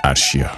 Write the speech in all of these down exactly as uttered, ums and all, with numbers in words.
ارشیا.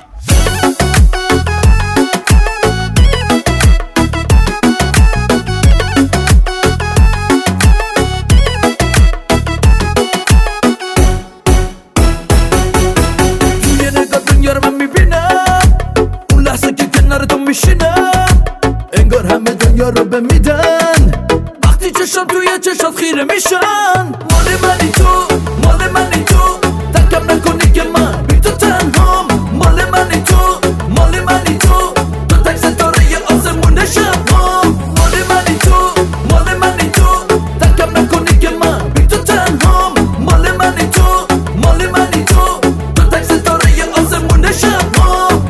انگار همه دنیا رو به میدن وقتی چشم توی چشات خیره میشن. مال منی تو، مال منی تو، ترکم نکنی که من بی تو تنهام. مال منی تو، مال منی تو، تو تک ستاره آسمون شبام. مال منی تو، مال منی تو، ترکم نکنی که من بی تو تنهام. مال منی تو، مال منی تو، تو تک ستاره آسمون شبام.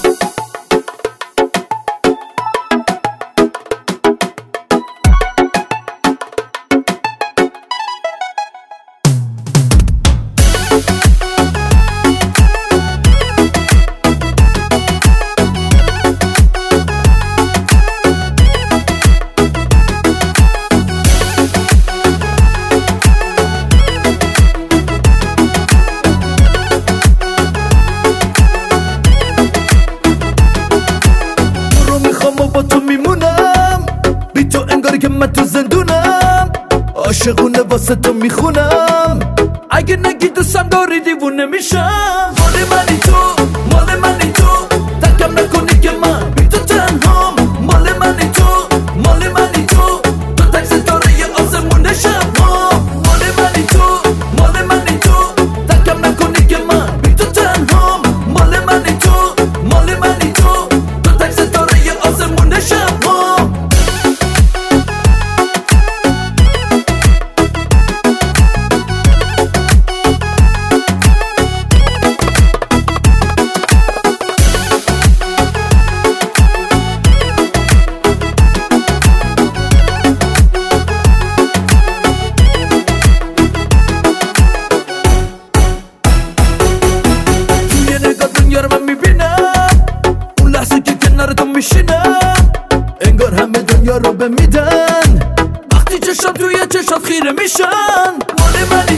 با تو میمونم بی تو انگاری که من تو زندونم. عاشقونه واسه تو میخونم اگه نگی دوستم داری دیوونه میشم. مال منی تو، مال منی تو، ترکم نکنی که من بی تو تنهام. مال منی تو، مال منی تو، تو تک ستاره آسمون شبام. مال منی تو، مال منی تو، ترکم نکنی که من بی تو تنهام. مال منی تو، مال منی تو، تو تک ستاره آسمون شبام. انگار همه دنیا رو به میدن وقتی چشم توی چشات خیره میشن. مال من